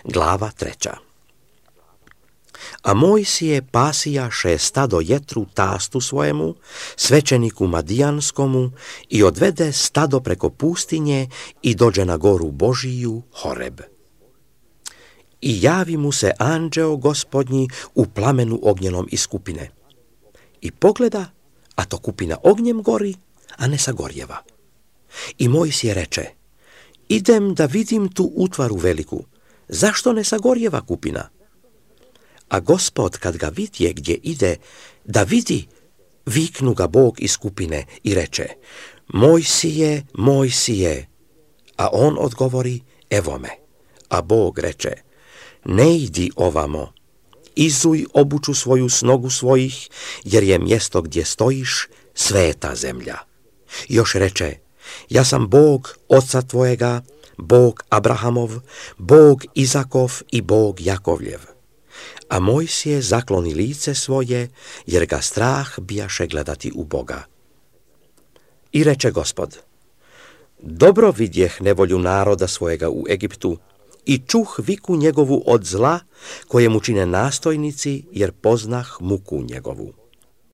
Glava 3. A Mojsije pasijaše stado Jetru tastu svojemu, svećeniku Madijanskomu, i odvede stado preko pustinje i dođe na goru Božiju Horeb. I javi mu se anđeo Gospodnji u plamenu ognjenom iz kupine. I pogleda, a to kupina ognjem gori, a ne sagorjeva. I Mojsije reče: idem da vidim tu utvaru veliku, zašto ne sagorjeva kupina? A Gospod, kad ga vidje gdje ide, da vidi, viknu ga Bog iz kupine i reče: Mojsije, Mojsije. A on odgovori: evo me. A Bog reče: ne idi ovamo, izuj obuću svoju s nogu svojih, jer je mjesto gdje stojiš sveta zemlja. Još reče: ja sam Bog oca tvojega, Bog Abrahamov, Bog Izakov i Bog Jakovljev. A Mojsije zakloni lice svoje, jer ga strah bijaše gledati u Boga. I reče Gospod: dobro vidjeh nevolju naroda svojega u Egiptu i čuh viku njegovu od zla, koje mu čine nastojnici, jer poznah muku njegovu.